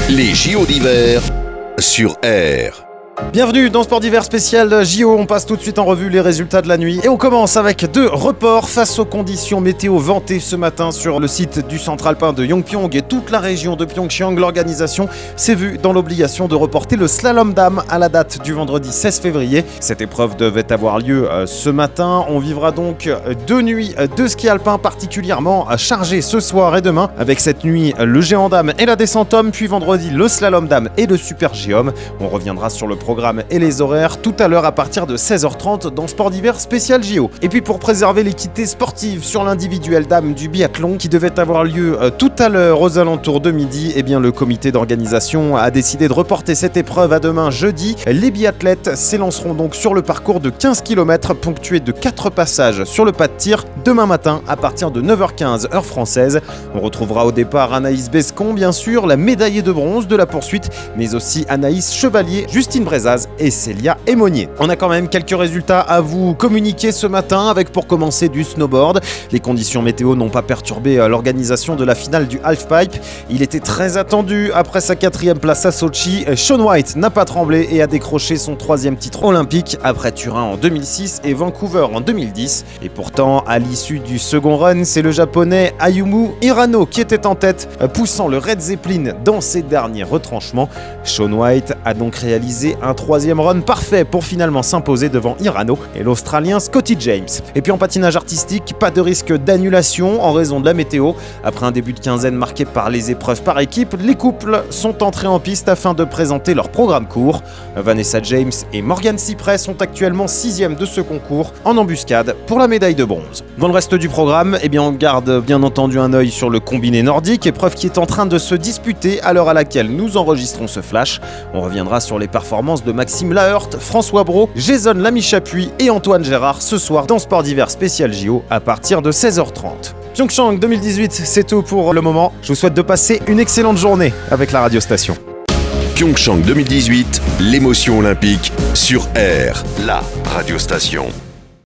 Les JO d'hiver sur Air. Bienvenue dans Sport d'hiver spécial JO, on passe tout de suite en revue les résultats de la nuit et on commence avec 2 reports face aux conditions météo vantées ce matin sur le site du centre alpin de Yongpyong et toute la région de Pyeongchang. L'organisation s'est vue dans l'obligation de reporter le slalom dames à la date du vendredi 16 février. Cette épreuve devait avoir lieu ce matin. On vivra donc 2 nuits de ski alpin particulièrement chargées ce soir et demain, avec cette nuit le géant dame et la descente homme, puis vendredi le slalom dame et le super G homme. On reviendra sur le programme et les horaires tout à l'heure à partir de 16h30 dans Sport d'hiver spécial JO. Et puis pour préserver l'équité sportive sur l'individuel dame du biathlon qui devait avoir lieu tout à l'heure aux alentours de midi, eh bien le comité d'organisation a décidé de reporter cette épreuve à demain jeudi. Les biathlètes s'élanceront donc sur le parcours de 15 km ponctué de 4 passages sur le pas de tir demain matin à partir de 9h15 heure française. On retrouvera au départ Anaïs Bescon, bien sûr, la médaillée de bronze de la poursuite, mais aussi Anaïs Chevalier, Justine Brezaz et Célia Aymonier. On a quand même quelques résultats à vous communiquer ce matin avec pour commencer du snowboard. Les conditions météo n'ont pas perturbé l'organisation de la finale du halfpipe. Il était très attendu après sa 4e place à Sochi. Shaun White n'a pas tremblé et a décroché son 3e titre olympique après Turin en 2006 et Vancouver en 2010. Et pourtant, à l'issue du second run, c'est le japonais Ayumu Hirano qui était en tête, poussant le Red Zeppelin dans ses derniers retranchements. Shaun White a donc réalisé un 3e run parfait pour finalement s'imposer devant Hirano et l'Australien Scotty James. Et puis en patinage artistique, pas de risque d'annulation en raison de la météo. Après un début de quinzaine marqué par les épreuves par équipe, les couples sont entrés en piste afin de présenter leur programme court. Vanessa James et Morgan Cypress sont actuellement 6e de ce concours en embuscade pour la médaille de bronze. Dans le reste du programme, on garde bien entendu un œil sur le combiné nordique, épreuve qui est en train de se disputer à l'heure à laquelle nous enregistrons ce flash. On reviendra sur les performances de Maxime Laheurte, François Brault, Jason Lamy-Chapuis et Antoine Gérard ce soir dans Sport d'hiver spécial JO à partir de 16h30. Pyeongchang 2018, c'est tout pour le moment. Je vous souhaite de passer une excellente journée avec la radiostation. Pyeongchang 2018, l'émotion olympique sur Air, la radiostation.